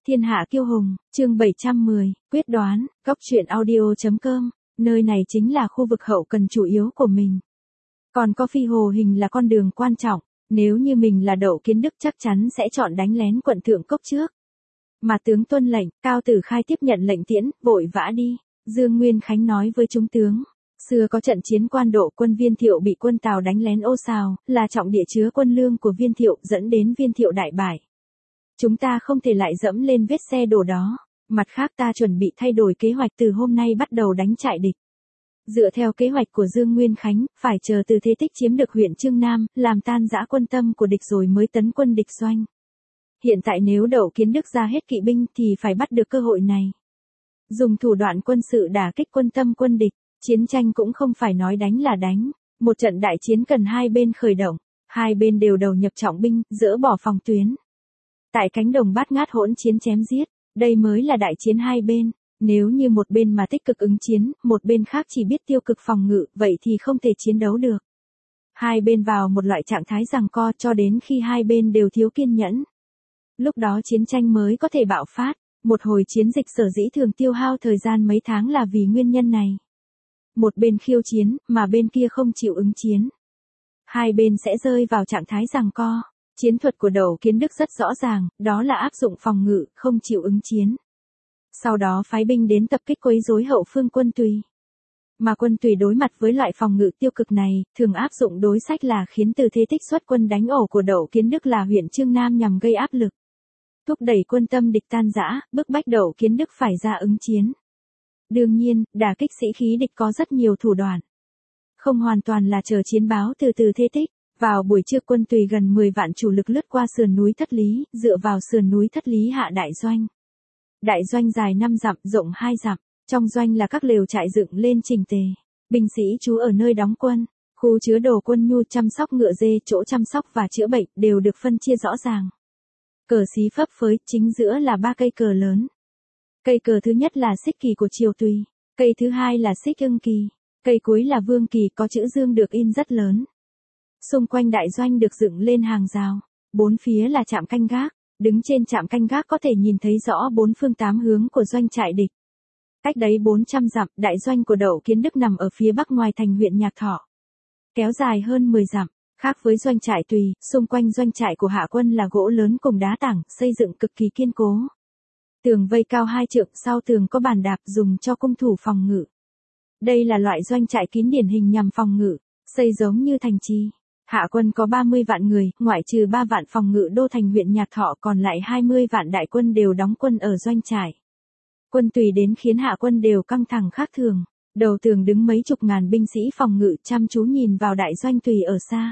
Thiên hạ kiêu hùng, chương 710, quyết đoán, góc truyện audio.com, nơi này chính là khu vực hậu cần chủ yếu của mình. Còn có phi hồ hình là con đường quan trọng, nếu như mình là Đậu Kiến Đức chắc chắn sẽ chọn đánh lén quận Thượng Cốc trước. Mà tướng tuân lệnh, Cao Tử Khai tiếp nhận lệnh tiễn, vội vã đi, Dương Nguyên Khánh nói với chúng tướng. Xưa có trận chiến Quan Độ, quân Viên Thiệu bị quân Tào đánh lén ô xào, là trọng địa chứa quân lương của Viên Thiệu, dẫn đến Viên Thiệu đại bại. Chúng ta không thể lại dẫm lên vết xe đổ đó. Mặt khác ta chuẩn bị thay đổi kế hoạch từ hôm nay bắt đầu đánh trại địch. Dựa theo kế hoạch của Dương Nguyên Khánh, phải chờ Từ Thế Tích chiếm được huyện Chương Nam, làm tan rã quân tâm của địch rồi mới tấn quân địch doanh. Hiện tại nếu Đậu Kiến Đức ra hết kỵ binh thì phải bắt được cơ hội này. Dùng thủ đoạn quân sự đả kích quân tâm quân địch, chiến tranh cũng không phải nói đánh là đánh. Một trận đại chiến cần hai bên khởi động, hai bên đều đầu nhập trọng binh, dỡ bỏ phòng tuyến. Tại cánh đồng bát ngát hỗn chiến chém giết, đây mới là đại chiến hai bên. Nếu như một bên mà tích cực ứng chiến, một bên khác chỉ biết tiêu cực phòng ngự, vậy thì không thể chiến đấu được. Hai bên vào một loại trạng thái giằng co cho đến khi hai bên đều thiếu kiên nhẫn. Lúc đó chiến tranh mới có thể bạo phát. Một hồi chiến dịch sở dĩ thường tiêu hao thời gian mấy tháng là vì nguyên nhân này. Một bên khiêu chiến, mà bên kia không chịu ứng chiến. Hai bên sẽ rơi vào trạng thái giằng co. Chiến thuật của Đậu Kiến Đức rất rõ ràng, đó là áp dụng phòng ngự, không chịu ứng chiến. Sau đó phái binh đến tập kích quấy rối hậu phương quân Tùy. Mà quân Tùy đối mặt với loại phòng ngự tiêu cực này, thường áp dụng đối sách là khiến Từ Thế Tích xuất quân đánh ổ của Đậu Kiến Đức là huyện Chương Nam nhằm gây áp lực. Thúc đẩy quân tâm địch tan rã, bức bách Đậu Kiến Đức phải ra ứng chiến. Đương nhiên, đả kích sĩ khí địch có rất nhiều thủ đoạn. Không hoàn toàn là chờ chiến báo từ Từ Thế Tích. Vào buổi trưa quân Tùy gần 10 vạn chủ lực lướt qua sườn núi Thất Lý, dựa vào sườn núi Thất Lý hạ đại doanh. Đại doanh dài 5 dặm, rộng 2 dặm, trong doanh là các lều trại dựng lên chỉnh tề. Binh sĩ trú ở nơi đóng quân, khu chứa đồ quân nhu, chăm sóc ngựa dê, chỗ chăm sóc và chữa bệnh đều được phân chia rõ ràng. Cờ xí phấp phới, chính giữa là 3 cây cờ lớn. Cây cờ thứ nhất là xích kỳ của triều Tùy, cây thứ hai là xích ưng kỳ, cây cuối là vương kỳ có chữ dương được in rất lớn. Xung quanh đại doanh được dựng lên hàng rào, bốn phía là trạm canh gác, đứng trên trạm canh gác có thể nhìn thấy rõ bốn phương tám hướng của doanh trại địch. Cách đấy 400 dặm, đại doanh của Đậu Kiến Đức nằm ở phía bắc ngoài thành huyện Nhạc Thọ. Kéo dài hơn 10 dặm, khác với doanh trại Tùy, xung quanh doanh trại của Hạ quân là gỗ lớn cùng đá tảng, xây dựng cực kỳ kiên cố. Tường vây cao 2 trượng, sau tường có bàn đạp dùng cho cung thủ phòng ngự. Đây là loại doanh trại kín điển hình nhằm phòng ngự, xây giống như thành trì. Hạ quân có 30 vạn người, ngoại trừ 3 vạn phòng ngự đô thành huyện Nhạc Thọ, còn lại 20 vạn đại quân đều đóng quân ở doanh trại. Quân Tùy đến khiến hạ quân đều căng thẳng khác thường. Đầu tường đứng mấy chục ngàn binh sĩ phòng ngự chăm chú nhìn vào đại doanh Tùy ở xa.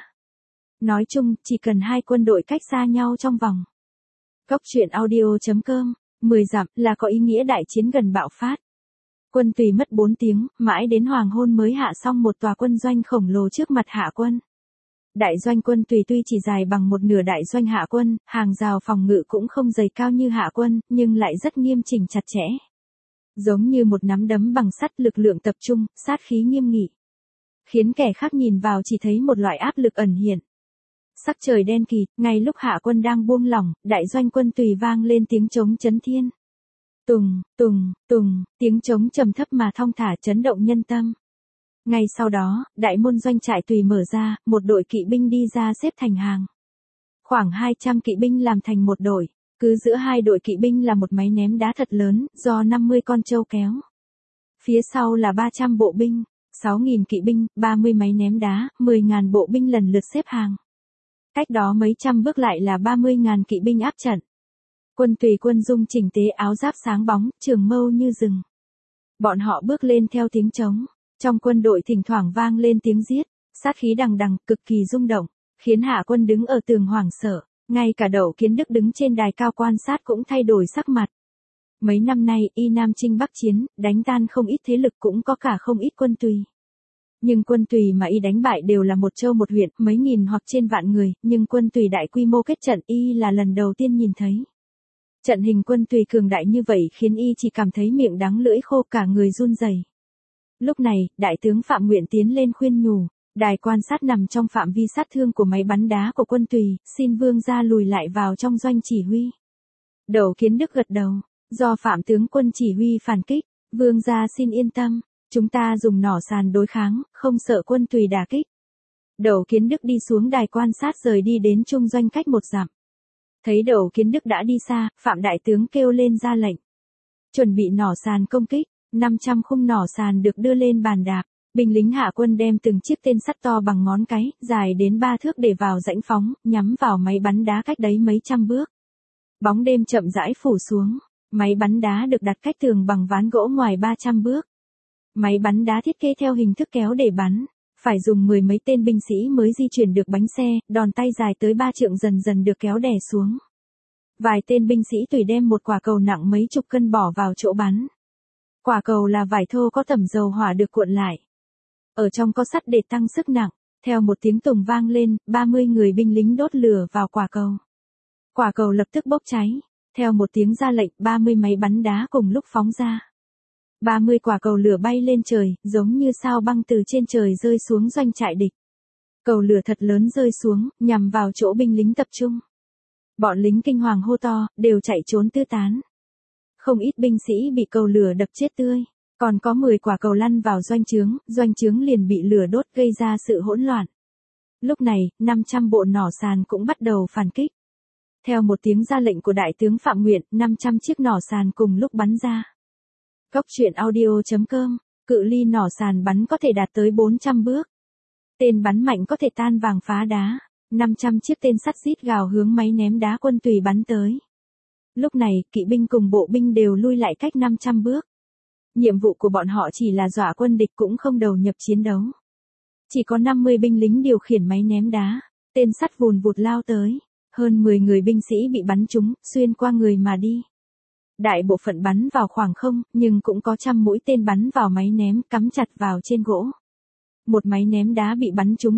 Nói chung, chỉ cần hai quân đội cách xa nhau trong vòng. Góc truyện audio.com, 10 dặm là có ý nghĩa đại chiến gần bạo phát. Quân Tùy mất 4 tiếng, mãi đến hoàng hôn mới hạ xong một tòa quân doanh khổng lồ trước mặt hạ quân. Đại doanh quân Tùy tuy chỉ dài bằng một nửa đại doanh hạ quân, hàng rào phòng ngự cũng không dày cao như hạ quân, nhưng lại rất nghiêm chỉnh chặt chẽ. Giống như một nắm đấm bằng sắt, lực lượng tập trung, sát khí nghiêm nghị. Khiến kẻ khác nhìn vào chỉ thấy một loại áp lực ẩn hiện. Sắc trời đen kịt, ngay lúc hạ quân đang buông lỏng, đại doanh quân Tùy vang lên tiếng trống chấn thiên. Tùng, tùng, tùng, tiếng trống trầm thấp mà thong thả chấn động nhân tâm. Ngay sau đó, đại môn doanh trại Tùy mở ra, một đội kỵ binh đi ra xếp thành hàng. Khoảng 200 kỵ binh làm thành một đội, cứ giữa hai đội kỵ binh là một máy ném đá thật lớn, do 50 con trâu kéo. Phía sau là 300 bộ binh, 6.000 kỵ binh, 30 máy ném đá, 10.000 bộ binh lần lượt xếp hàng. Cách đó mấy trăm bước lại là 30.000 kỵ binh áp trận. Quân Tùy quân dung chỉnh tề, áo giáp sáng bóng, trường mâu như rừng. Bọn họ bước lên theo tiếng trống. Trong quân đội thỉnh thoảng vang lên tiếng giết, sát khí đằng đằng, cực kỳ rung động, khiến hạ quân đứng ở tường hoảng sợ, ngay cả Đậu Kiến Đức đứng trên đài cao quan sát cũng thay đổi sắc mặt. Mấy năm nay y Nam chinh Bắc chiến, đánh tan không ít thế lực, cũng có cả không ít quân Tùy. Nhưng quân Tùy mà y đánh bại đều là một châu một huyện, mấy nghìn hoặc trên vạn người, nhưng quân Tùy đại quy mô kết trận y là lần đầu tiên nhìn thấy. Trận hình quân Tùy cường đại như vậy khiến y chỉ cảm thấy miệng đắng lưỡi khô, cả người run rẩy. Lúc này, đại tướng Phạm Nguyện tiến lên khuyên nhủ, đài quan sát nằm trong phạm vi sát thương của máy bắn đá của quân Tùy, xin vương gia lùi lại vào trong doanh chỉ huy. Đậu Kiến Đức gật đầu. Do Phạm tướng quân chỉ huy phản kích, vương gia xin yên tâm, chúng ta dùng nỏ sàn đối kháng, không sợ quân tùy đả kích. Đậu Kiến Đức đi xuống đài quan sát rời đi đến trung doanh cách 1 dặm. Thấy Đậu Kiến Đức đã đi xa, Phạm đại tướng kêu lên ra lệnh. Chuẩn bị nỏ sàn công kích, 500 khung nỏ sàn được đưa lên bàn đạp. Binh lính hạ quân đem từng chiếc tên sắt to bằng ngón cái, dài đến 3 thước để vào rãnh phóng, nhắm vào máy bắn đá cách đấy mấy trăm bước. Bóng đêm chậm rãi phủ xuống, máy bắn đá được đặt cách tường bằng ván gỗ ngoài 300 bước. Máy bắn đá thiết kế theo hình thức kéo để bắn, phải dùng 10 mấy tên binh sĩ mới di chuyển được bánh xe, đòn tay dài tới 3 trượng dần dần được kéo đè xuống. Vài tên binh sĩ tùy đem một quả cầu nặng mấy chục cân bỏ vào chỗ bắn. Quả cầu là vải thô có tẩm dầu hỏa được cuộn lại. Ở trong có sắt để tăng sức nặng, theo một tiếng tùng vang lên, 30 người binh lính đốt lửa vào quả cầu. Quả cầu lập tức bốc cháy, theo một tiếng ra lệnh, 30 máy bắn đá cùng lúc phóng ra. 30 quả cầu lửa bay lên trời, giống như sao băng từ trên trời rơi xuống doanh trại địch. Cầu lửa thật lớn rơi xuống, nhằm vào chỗ binh lính tập trung. Bọn lính kinh hoàng hô to, đều chạy trốn tứ tán. Không ít binh sĩ bị cầu lửa đập chết tươi. Còn có 10 quả cầu lăn vào doanh trướng liền bị lửa đốt gây ra sự hỗn loạn. Lúc này, 500 bộ nỏ sàn cũng bắt đầu phản kích. Theo một tiếng ra lệnh của đại tướng Phạm Nguyện, 500 chiếc nỏ sàn cùng lúc bắn ra. Góc truyện audio.com, cự ly nỏ sàn bắn có thể đạt tới 400 bước. Tên bắn mạnh có thể tan vàng phá đá. 500 chiếc tên sắt rít gào hướng máy ném đá quân tùy bắn tới. Lúc này, kỵ binh cùng bộ binh đều lui lại cách 500 bước. Nhiệm vụ của bọn họ chỉ là dọa quân địch cũng không đầu nhập chiến đấu. Chỉ có 50 binh lính điều khiển máy ném đá, tên sắt vùn vụt lao tới, hơn 10 người binh sĩ bị bắn trúng, xuyên qua người mà đi. Đại bộ phận bắn vào khoảng không, nhưng cũng có trăm mũi tên bắn vào máy ném cắm chặt vào trên gỗ. Một máy ném đá bị bắn trúng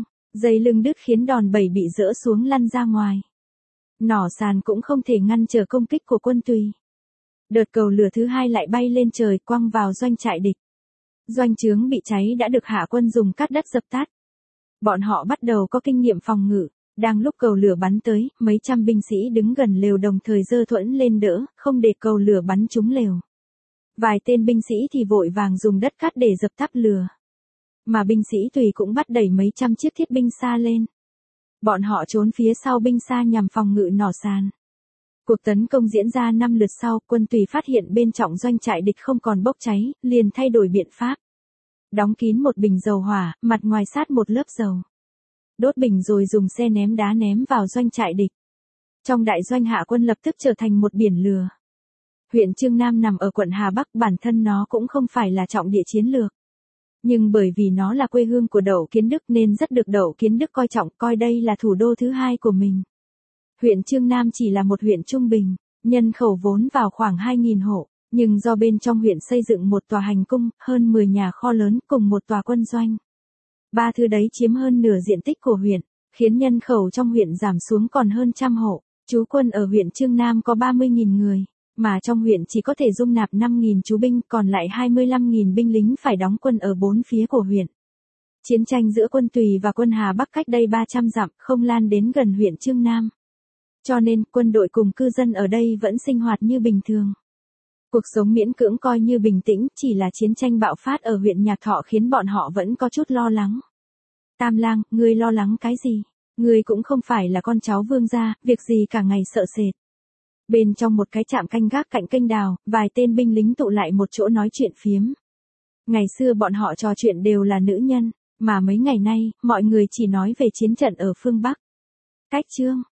dây lưng đứt khiến đòn bẩy bị rỡ xuống lăn ra ngoài. Nỏ sàn cũng không thể ngăn trở công kích của quân tùy. Đợt cầu lửa thứ hai lại bay lên trời quăng vào doanh trại địch. Doanh trướng bị cháy đã được hạ quân dùng cát đất dập tắt. Bọn họ bắt đầu có kinh nghiệm phòng ngự. Đang lúc cầu lửa bắn tới, mấy trăm binh sĩ đứng gần lều đồng thời giơ thuẫn lên đỡ, không để cầu lửa bắn trúng lều. Vài tên binh sĩ thì vội vàng dùng đất cát để dập tắt lửa. Mà binh sĩ tùy cũng bắt đẩy mấy trăm chiếc thiết binh xa lên. Bọn họ trốn phía sau binh xa nhằm phòng ngự nỏ sàn. Cuộc tấn công diễn ra 5 lượt sau, quân tùy phát hiện bên trọng doanh trại địch không còn bốc cháy, liền thay đổi biện pháp. Đóng kín một bình dầu hỏa, mặt ngoài sát một lớp dầu. Đốt bình rồi dùng xe ném đá ném vào doanh trại địch. Trong đại doanh hạ quân lập tức trở thành một biển lửa. Huyện Chương Nam nằm ở quận Hà Bắc, bản thân nó cũng không phải là trọng địa chiến lược. Nhưng bởi vì nó là quê hương của Đậu Kiến Đức nên rất được Đậu Kiến Đức coi trọng, coi đây là thủ đô thứ hai của mình. Huyện Chương Nam chỉ là một huyện trung bình, nhân khẩu vốn vào khoảng 2.000 hộ, nhưng do bên trong huyện xây dựng một tòa hành cung, hơn 10 nhà kho lớn cùng một tòa quân doanh. Ba thứ đấy chiếm hơn nửa diện tích của huyện, khiến nhân khẩu trong huyện giảm xuống còn hơn 100 hộ. Trú quân ở huyện Chương Nam có 30.000 người, mà trong huyện chỉ có thể dung nạp 5.000 trú binh, còn lại 25.000 binh lính phải đóng quân ở 4 phía của huyện. Chiến tranh giữa quân Tùy và quân Hà Bắc cách đây 300 dặm, không lan đến gần huyện Chương Nam. Cho nên, quân đội cùng cư dân ở đây vẫn sinh hoạt như bình thường. Cuộc sống miễn cưỡng coi như bình tĩnh, chỉ là chiến tranh bạo phát ở huyện Nhạc Thọ khiến bọn họ vẫn có chút lo lắng. Tam Lang, ngươi lo lắng cái gì? Ngươi cũng không phải là con cháu vương gia, việc gì cả ngày sợ sệt. Bên trong một cái trạm canh gác cạnh kênh đào, vài tên binh lính tụ lại một chỗ nói chuyện phiếm. Ngày xưa bọn họ trò chuyện đều là nữ nhân, mà mấy ngày nay, mọi người chỉ nói về chiến trận ở phương Bắc. Cách chương